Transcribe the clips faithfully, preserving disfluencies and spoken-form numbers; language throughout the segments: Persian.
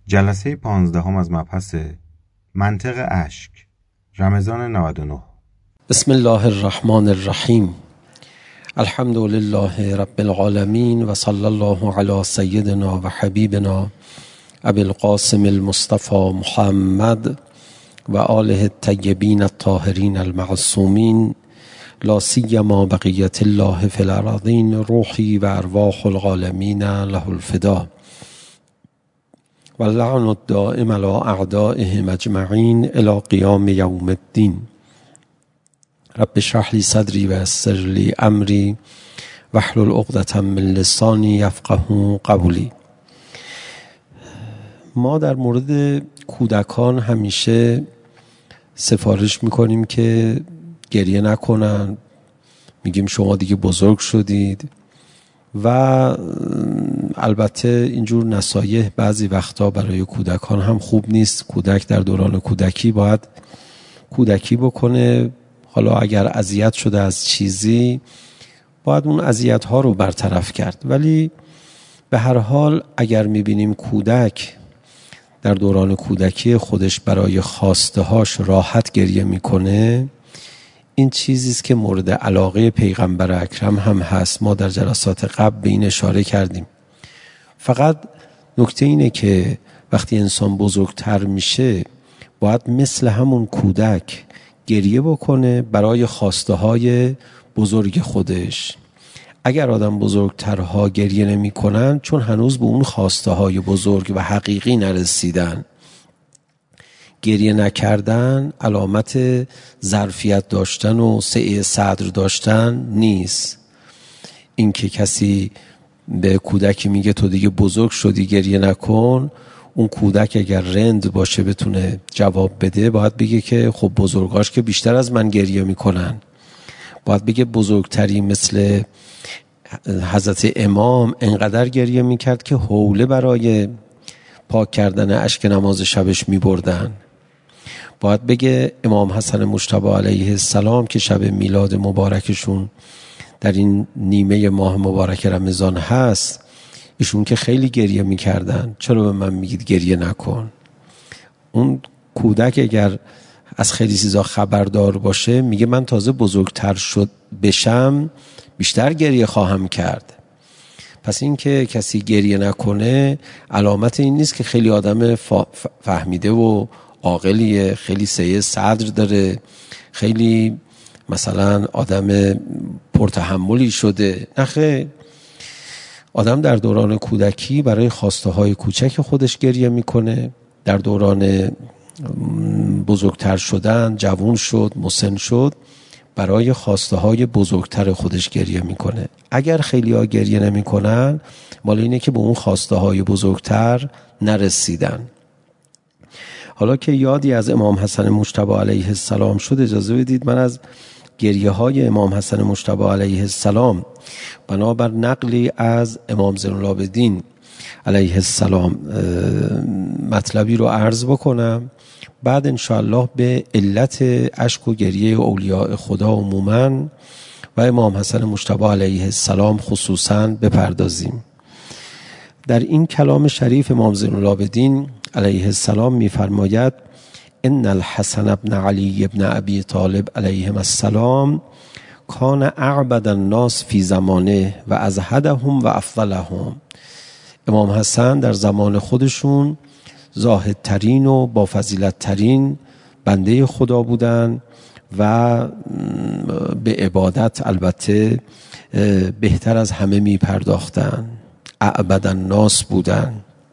جلسه پانزدهم از مبحث منطق اشک، رمضان نود و نه. بسم الله الرحمن الرحیم. الحمد لله رب العالمین و صلی الله علی سیدنا و حبیبنا ابی القاسم المصطفى محمد و آله الطیبین الطاهرین المعصومین، لا سیما بقیت الله فی الارضین، روحی و ارواح العالمین له الفدا و اللعن الدائم علی اعدائهم اجمعین الی قیام یوم الدین. رب اشرح لی صدری و یسر لی امری واحلل عقدة من لسانی یفقهوا قولی. ما در مورد کودکان همیشه سفارش میکنیم که گریه نکنن، میگیم شما دیگه بزرگ شدید و البته اینجور نصایح بعضی وقتا برای کودکان هم خوب نیست. کودک در دوران کودکی باید کودکی بکنه، حالا اگر اذیت شده از چیزی باید اون اذیت ها رو برطرف کرد، ولی به هر حال اگر میبینیم کودک در دوران کودکی خودش برای خواسته هاش راحت گریه میکنه، این چیزیست که مورد علاقه پیغمبر اکرم هم هست. ما در جلسات قبل به این اشاره کردیم. فقط نکته اینه که وقتی انسان بزرگتر میشه باید مثل همون کودک گریه بکنه برای خواسته های بزرگ خودش. اگر آدم بزرگترها گریه نمی کنن چون هنوز به اون خواسته های بزرگ و حقیقی نرسیدن. گریه نکردن علامت ظرفیت داشتن و سعه صدر داشتن نیست. این که کسی به کودکی میگه تو دیگه بزرگ شدی گریه نکن، اون کودک اگر رند باشه بتونه جواب بده باید بگه که خب بزرگاش که بیشتر از من گریه میکنن. باید بگه بزرگتری مثل حضرت امام انقدر گریه میکرد که حوله برای پاک کردن اشک نماز شبش میبردن. باید بگه امام حسن مجتبی علیه السلام که شب میلاد مبارکشون در این نیمه ماه مبارک رمضان هست، ایشون که خیلی گریه میکردن، چرا به من میگید گریه نکن؟ اون کودک اگر از خیلی چیزا خبردار باشه میگه من تازه بزرگتر شد بشم بیشتر گریه خواهم کرد. پس این که کسی گریه نکنه علامت این نیست که خیلی آدم فهمیده و عاقلیه، خیلی سعه صدر داره، خیلی مثلا آدم پرتحملی شده. نخیر، آدم در دوران کودکی برای خواسته های کوچک خودش گریه میکنه، در دوران بزرگتر شدن، جوان شد، مسن شد، برای خواسته های بزرگتر خودش گریه میکنه. اگر خیلی ها گریه نمی کنن مال اینه که به اون خواسته های بزرگتر نرسیدن. حالا که یادی از امام حسن مجتبی علیه السلام شد، اجازه بدید من از گریه های امام حسن مجتبی علیه السلام بنابر نقلی از امام زین العابدین علیه السلام مطلبی رو عرض بکنم، بعد انشاءالله به علت اشک و گریه اولیاء خدا عموما و امام حسن مجتبی علیه السلام خصوصا بپردازیم. در این کلام شریف امام زین العابدین علیه السلام می‌فرماید ان الحسن ابن علی ابن ابی طالب علیهم السلام کان اعبد الناس فی زمانه و ازهدهم و افضلهم. امام حسن در زمان خودشون زاهدترین و با فضیلت ترین بنده خدا بودن و به عبادت البته بهتر از همه می پرداختن، اعبد الناس بودن.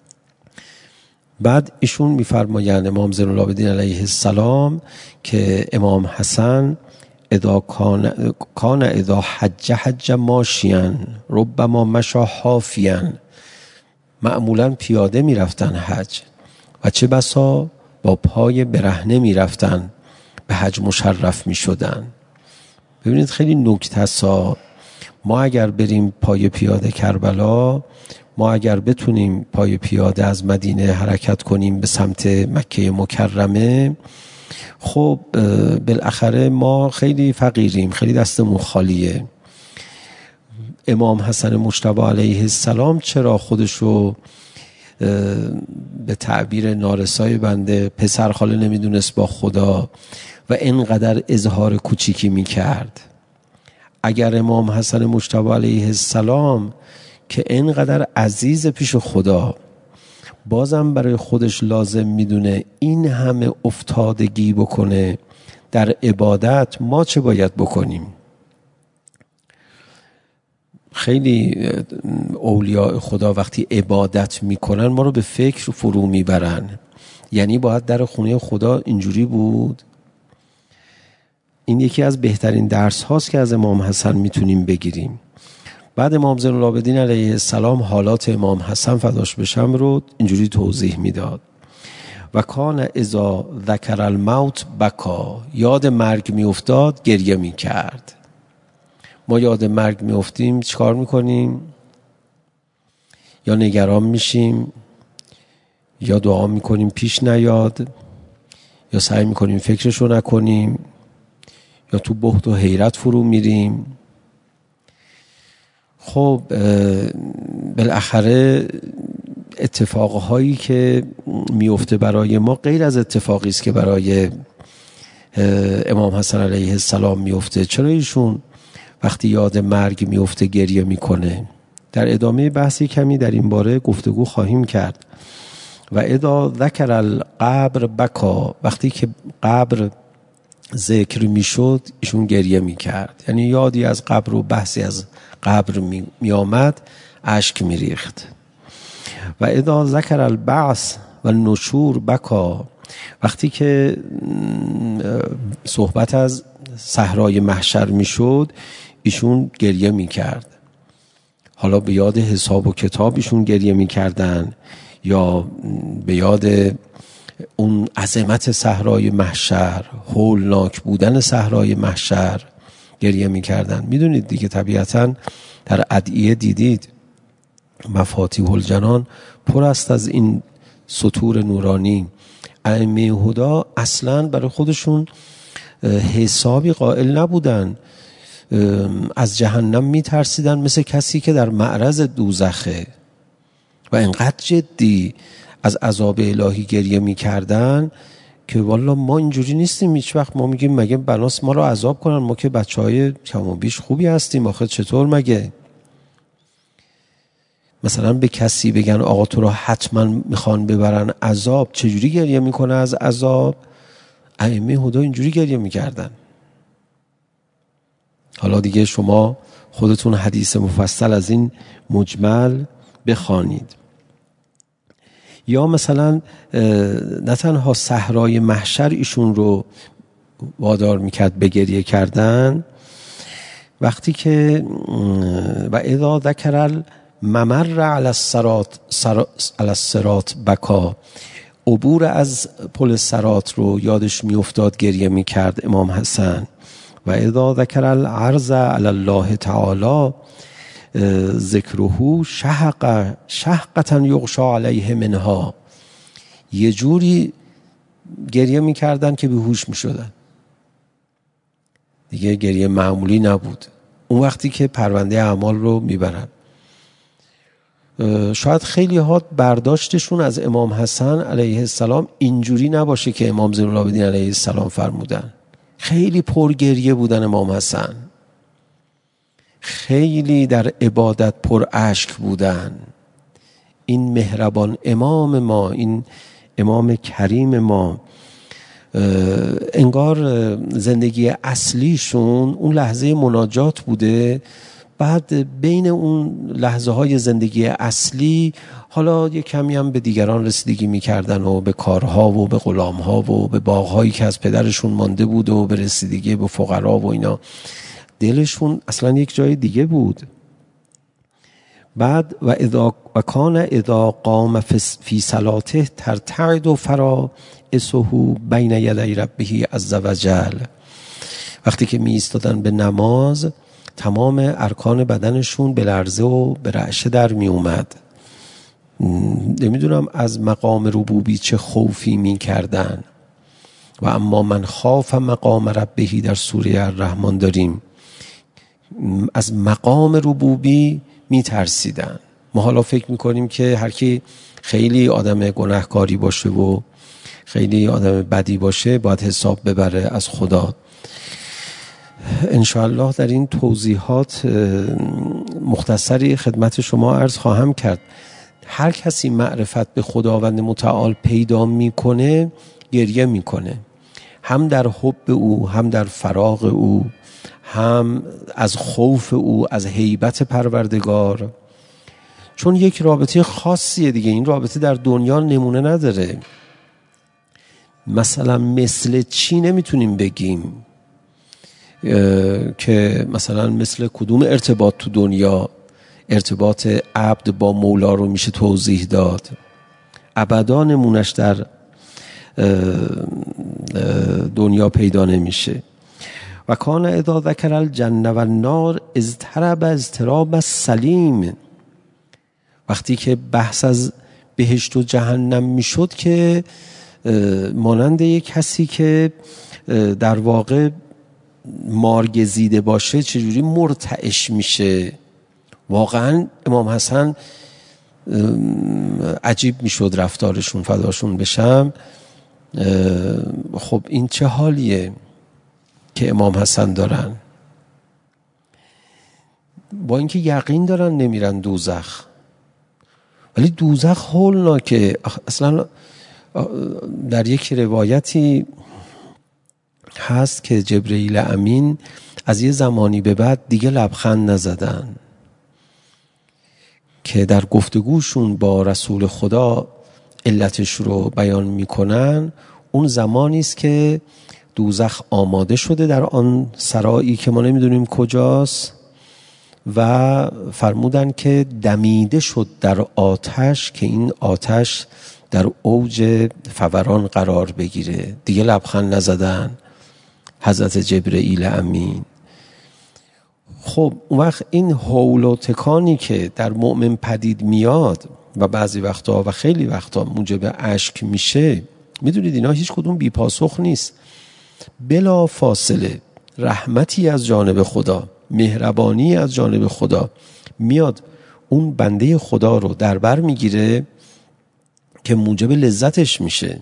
بعد ایشون میفرمایند امام زین العابدین علیه السلام که امام حسن اذا کان کان اذا حج حج ماشیان ربما مشى حافیان، معمولا پیاده میرفتن حج و چه بسا با پای برهنه میرفتن به حج مشرف میشدن. ببینید خیلی نکته سا، ما اگر بریم پای پیاده کربلا، ما اگر بتونیم پای پیاده از مدینه حرکت کنیم به سمت مکه مکرمه، خب بالاخره ما خیلی فقیریم، خیلی دستمون خالیه. امام حسن مجتبی علیه السلام چرا خودشو به تعبیر نارسای بنده پسر خاله نمیدونست با خدا و اینقدر اظهار کوچیکی میکرد. اگر امام حسن مجتبی علیه السلام که اینقدر عزیز پیش خدا بازم برای خودش لازم میدونه این همه افتادگی بکنه در عبادت، ما چه باید بکنیم؟ خیلی اولیاء خدا وقتی عبادت میکنن ما رو به فکر فرو میبرن. یعنی باید در خونه خدا اینجوری بود. این یکی از بهترین درس هاست که از امام حسن میتونیم بگیریم. بعد امام زین العابدین علیه السلام حالات امام حسن فداش بشم رو اینجوری توضیح میداد: و کان اذا ذکر الموت بکا، یاد مرگ میافتاد گریه میکرد. ما یاد مرگ میافتیم چیکار میکنیم؟ یا نگران میشیم، یا دعا میکنیم پیش نیاد، یا سعی میکنیم فکرشو نکنیم، یا تو بهت و حیرت فرو میریم. خب بالاخره اتفاقهایی که میفته برای ما غیر از اتفاقی است که برای امام حسن علیه السلام میفته. چرا ایشون وقتی یاد مرگ میفته گریه میکنه؟ در ادامه بحثی کمی در این باره گفتگو خواهیم کرد. و اذا ذکر القبر بکا، وقتی که قبر ذکر میشد ایشون گریه میکرد. یعنی یادی از قبر و بحثی از قبر می, می آمد اشک می ریخت. و اذا ذکر البعث و النشور بکا، وقتی که صحبت از صحرای محشر می شد ایشون گریه می کرد. حالا به یاد حساب و کتاب ایشون گریه می کردن یا به یاد اون عظمت صحرای محشر، هولناک بودن صحرای محشر گریه می کردن. می دونید دیگه طبیعتاً در ادعیه دیدید مفاتیح الجنان پر است از این سطور نورانی. ائمه هدا اصلاً برای خودشون حسابی قائل نبودن، از جهنم می ترسیدن مثل کسی که در معرض دوزخه و اینقدر جدی از عذاب الهی گریه می کردن که والا ما اینجوری نیستیم هیچ وقت. ما میگیم مگه بناس ما رو عذاب کنن؟ ما که بچه های کم و بیش خوبی هستیم، آخه چطور مگه؟ مثلا به کسی بگن آقا تو رو حتما میخوان ببرن عذاب، چجوری گریه میکنه از عذاب؟ ائمه هدا اینجوری گریه میکردن. حالا دیگه شما خودتون حدیث مفصل از این مجمل بخوانید. یا مثلا نه تنها صحرای محشر ایشون رو وادار میکرد به گریه کردن، وقتی که و اذا ذکر الممر علی الصراط علی الصراط بکا، عبور از پل صراط رو یادش میافتاد گریه میکرد امام حسن. و اذا ذکر العرض علی الله تعالی ذکره شهق شهقتا یغشا علیه منها، یه جوری گریه میکردن که بیهوش میشدن. دیگه گریه معمولی نبود. اون وقتی که پرونده اعمال رو میبرن. شاید خیلی ها برداشتشون از امام حسن علیه السلام اینجوری نباشه که امام زین العابدین علیه السلام فرمودن. خیلی پرگریه بودن امام حسن، خیلی در عبادت پر اشک بودن. این مهربان امام ما، این امام کریم ما، انگار زندگی اصلیشون اون لحظه مناجات بوده. بعد بین اون لحظه های زندگی اصلی حالا یک کمی هم به دیگران رسیدگی میکردن و به کارها و به غلامها و به باغهایی که از پدرشون مانده بود و به رسیدگی به فقرا و اینا. دلشون اصلا یک جای دیگه بود. بعد و اذا و کان اذا قام فی صلاته ترتعد و فرائصه بین یدی ربه عز وجل، وقتی که می ایستادن به نماز تمام ارکان بدنشون به لرزه و به رعشه در می اومد. نمیدونم از مقام ربوبی چه خوفی می کردن. و اما من خاف مقام ربهی در سوره الرحمن داریم، از مقام ربوبی می ترسیدن. ما حالا فکر میکنیم که هر کی خیلی آدم گناهکاری باشه و خیلی آدم بدی باشه باید حساب ببره از خدا. انشاءالله در این توضیحات مختصری خدمت شما عرض خواهم کرد. هر کسی معرفت به خداوند متعال پیدا میکنه گریه میکنه، هم در حب او، هم در فراق او، هم از خوف او، از هیبت پروردگار. چون یک رابطه خاصیه دیگه، این رابطه در دنیا نمونه نداره. مثلا مثل چی نمیتونیم بگیم که مثلا مثل کدوم ارتباط تو دنیا ارتباط عبد با مولا رو میشه توضیح داد. ابدا نمونش در دنیا پیدا نمیشه. و کان اذا ذکر الجنه و النار اضطرب اضطراب السلیم. وقتی که بحث از بهشت و جهنم میشد که مانند یک کسی که در واقع مارگزیده باشه چجوری مرتعش میشه. واقعا امام حسن عجیب میشد رفتارشون، فداشون بشم. خب این چه حالیه که امام حسن دارن؟ با اینکه یقین دارن نمیرن دوزخ، ولی دوزخ هولناکه. اصلا در یک روایتی هست که جبرئیل امین از یه زمانی به بعد دیگه لبخند نزدن، که در گفتگوشون با رسول خدا علتش رو بیان میکنن. اون زمانی است که دوزخ آماده شده در آن سرایی که ما نمیدونیم کجاست و فرمودن که دمیده شد در آتش که این آتش در اوج فوران قرار بگیره. دیگه لبخند نزدن حضرت جبرئیل امین. خب اون وقت این هول و تکانی که در مؤمن پدید میاد و بعضی وقتا و خیلی وقتا موجب اشک میشه، میدونید اینا هیچ کدوم بی پاسخ نیست. بلا فاصله رحمتی از جانب خدا، مهربانی از جانب خدا میاد اون بنده خدا رو در بر میگیره که موجب لذتش میشه.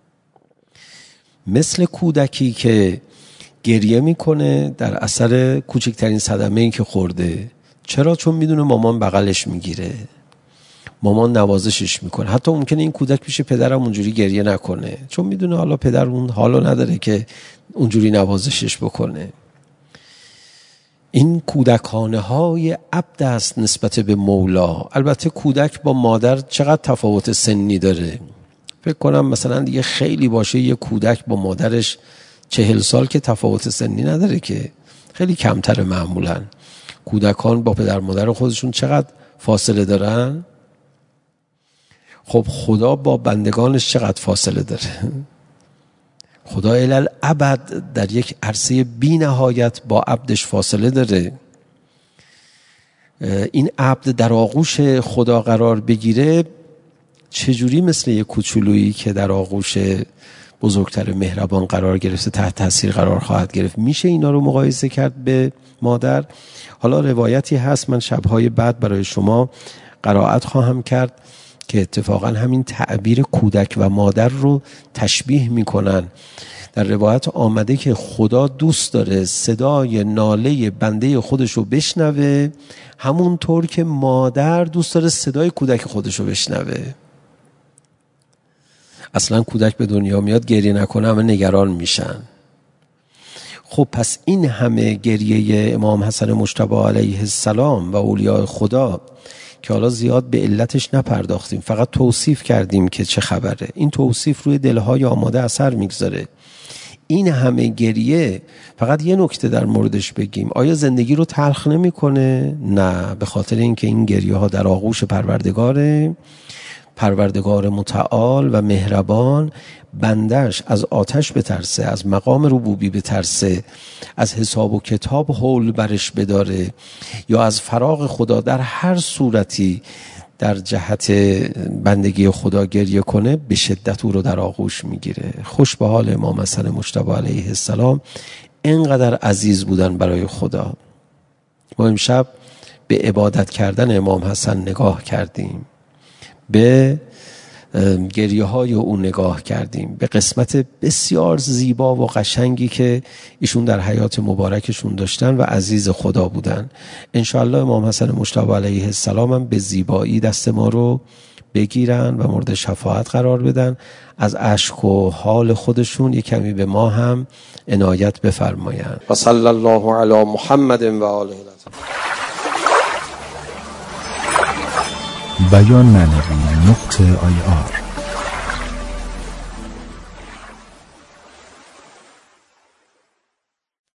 مثل کودکی که گریه میکنه در اثر کوچکترین صدمه‌ای که خورده. چرا؟ چون میدونه مامان بغلش میگیره، مامان نوازشش میکنه. حتی ممکنه این کودک پیش پدرم اونجوری گریه نکنه، چون میدونه حالا پدر اون حالو نداره که اونجوری نوازشش بکنه. این کودکانه های عبد است نسبت به مولا. البته کودک با مادر چقدر تفاوت سنی داره. فکر کنم مثلا دیگه خیلی باشه یه کودک با مادرش چهل سال که تفاوت سنی نداره، که خیلی کمتر. معمولا کودکان با پدر مادر خودشون چقدر فاصله دارن. خب خدا با بندگانش چقدر فاصله داره. خدا الالعبد در یک عرصه بی نهایت با عبدش فاصله داره. این عبد در آغوش خدا قرار بگیره چجوری مثل یک کوچولویی که در آغوش بزرگتر مهربان قرار گرفته تحت تاثیر قرار خواهد گرفت. میشه اینا رو مقایسه کرد به مادر؟ حالا روایتی هست، من شبهای بعد برای شما قرائت خواهم کرد که اتفاقا همین تعبیر کودک و مادر رو تشبیه میکنن. در روایت آمده که خدا دوست داره صدای ناله بنده خودش رو بشنوه، همونطور که مادر دوست داره صدای کودک خودش رو بشنوه. اصلا کودک به دنیا میاد گریه نکنه همه نگران میشن. خب پس این همه گریه امام حسن مجتبی علیه السلام و اولیاء خدا که حالا زیاد به علتش نپرداختیم، فقط توصیف کردیم که چه خبره. این توصیف روی دلهای آماده اثر میگذاره. این همه گریه، فقط یه نکته در موردش بگیم، آیا زندگی رو تلخ نمیکنه؟ نه، به خاطر اینکه این گریه ها در آغوش پروردگاره، پروردگار متعال و مهربان. بندش از آتش بترسه، از مقام ربوبی بترسه، از حساب و کتاب حول برش بداره، یا از فراق خدا در هر صورتی در جهت بندگی خدا گریه کنه، به شدت او رو در آغوش میگیره. خوش به حال امام حسن مجتبی علیه السلام، اینقدر عزیز بودن برای خدا. ما امشب به عبادت کردن امام حسن نگاه کردیم، به گریه های او نگاه کردیم، به قسمت بسیار زیبا و قشنگی که ایشون در حیات مبارکشون داشتن و عزیز خدا بودن. انشاءالله امام حسن مجتبی علیه السلام هم به زیبایی دست ما رو بگیرن و مورد شفاعت قرار بدن. از اشک و حال خودشون یک کمی به ما هم عنایت بفرمایند. و صلی الله علی محمد و آله. بیان معنوی نقطه آی آر